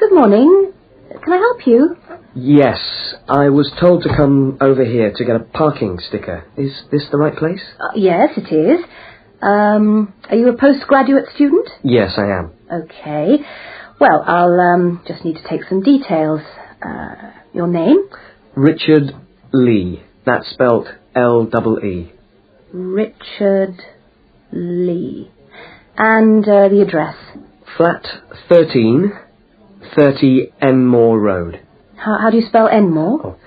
Good morning. Can I help you? Yes, I was told to come over here to get a parking sticker. Is this the right place? Yes, it is. Are you a postgraduate student? Yes, I am. Okay. Well, I'll just need to take some details. Your name? Richard Lee. That's spelt L-E-E. Richard Lee. And the address? Flat 13, 30 Enmore Road. How do you spell Enmore? Oh,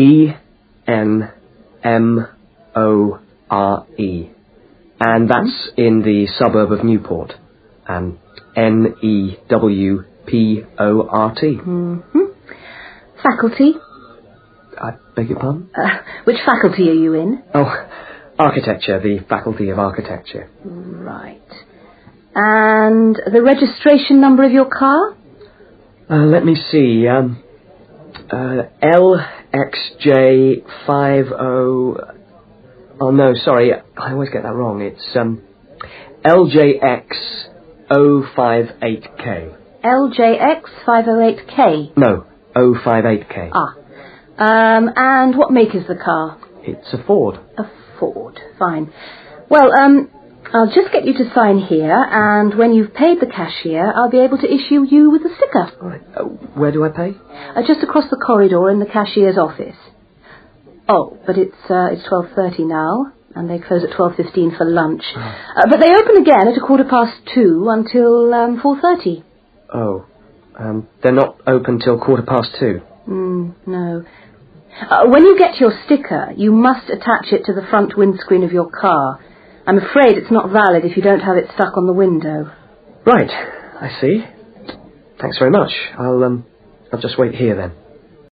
E-N-M-O-R-E. And that's in the suburb of Newport. N-E-W-P-O-R-T. Mm-hmm. Faculty? I beg your pardon? Which faculty are you in? Oh, architecture, the Faculty of Architecture. Right. And the registration number of your car? Let me see. LXJ50... Oh, no, sorry. I always get that wrong. It's LJX058K. LJX508K? No, 058K. And what make is the car? It's a Ford. A Ford. Fine. Well, I'll just get you to sign here, and when you've paid the cashier, I'll be able to issue you with a sticker. All right. Where do I pay? Just across the corridor in the cashier's office. Oh, but it's 12:30 now, and they close at 12:15 for lunch. Oh. But they open again at 2:15 until 4:30. Oh. They're not open till 2:15. No. When you get your sticker, you must attach it to the front windscreen of your car. I'm afraid it's not valid if you don't have it stuck on the window. Right. I see. Thanks very much. I'll just wait here then.